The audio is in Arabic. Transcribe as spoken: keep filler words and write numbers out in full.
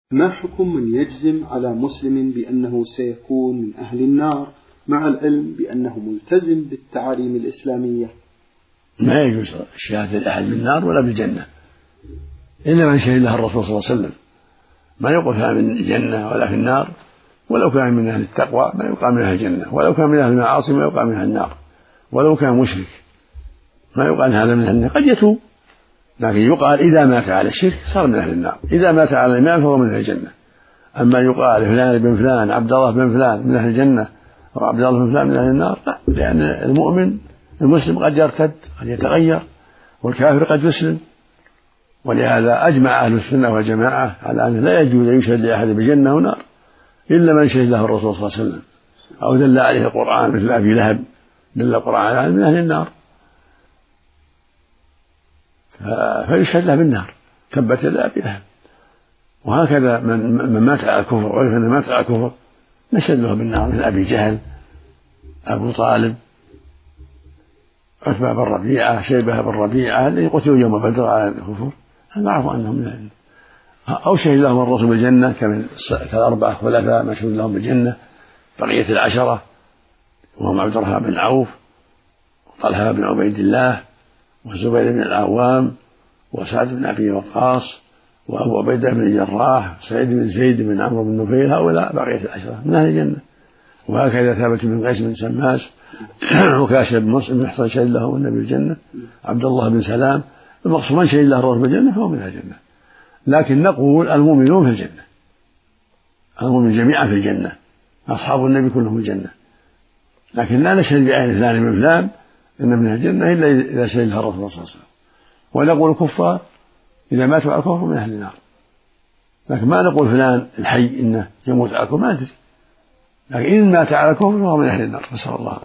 ما حكم من يجزم على مسلم بأنه سيكون من أهل النار مع العلم بأنه ملتزم بالتعاليم الإسلامية؟ ما يجوز الشهادة لأحد بالنار ولا بالجنة إلا من شهد له الرسول صلى الله عليه وسلم. ما يقول كان من الجنة ولا في النار، ولو كان من أهل التقوى ما يقال من أهل الجنة، ولو كان من أهل المعاصي ما يقال من أهل النار، ولو كان مشرك ما يقال هذا من أهل النار. قد يتوب، لكن يقال إذا مات على الشرك صار من أهل النار، إذا مات على الإيمان فهو من أهل الجنة. أما يقال فلان بن فلان عبد الله بن فلان من أهل الجنة وعبد الله بن فلان من أهل النار، لا، لأن المؤمن المسلم قد يرتد، قد يتغير، والكافر قد يسلم. ولهذا أجمع أهل السنة والجماعة على أنه لا يجوز أن يشهد لأحد بجنة ونار إلا من شهد له الرسول صلى الله عليه وسلم أو دل عليه القرآن، مثل أبي لهب دل القرآن على من أهل النار فيشهد له بالنار، تبت يدا أبي لهب. وهكذا من, من مات على الكفر وعرف أنه مات على الكفر نشهد له بالنار، مثل أبي جهل، أبو طالب، عتبة بن ربيعة، شيبة بن ربيعة الذي قتلوا يوم بدر على الكفر، نعرف أنهم من أهل. أو شهد لهم الرسول بالجنة كالأربعة خلفاء مشهود لهم بالجنة، بقية العشرة وهم عبد الرحمن بن عوف وطلحة بن عبيد الله والزبير بن العوام وسعد بن أبي وقاص وأبو عبيدة بن الجراح سعيد بن زيد بن عمرو بن نفيل، هؤلاء بقية العشرة من أهل الجنة. وهكذا ثابت بن قيس بن سماس وكاشف بن مسلم محصن شهد له النبي بالجنة، عبد الله بن سلام. المقصود من شهد له الرسول بالجنة فهو من أهل الجنة. لكن نقول المؤمنون في الجنة، المؤمنون جميعا في الجنة، أصحاب النبي كلهم في الجنة، لكن لا نشهد بعين فلان من فلان إن من الجنة إلا إذا شهد له الرسول صلى الله عليه وسلم. ونقول الكفار إذا ماتوا على الكفر من أهل النار، لكن ما نقول فلان الحي إنه يموت على الكفر، ما أدري، لكن إن مات على الكفر فهو من أهل النار، نسأل الله.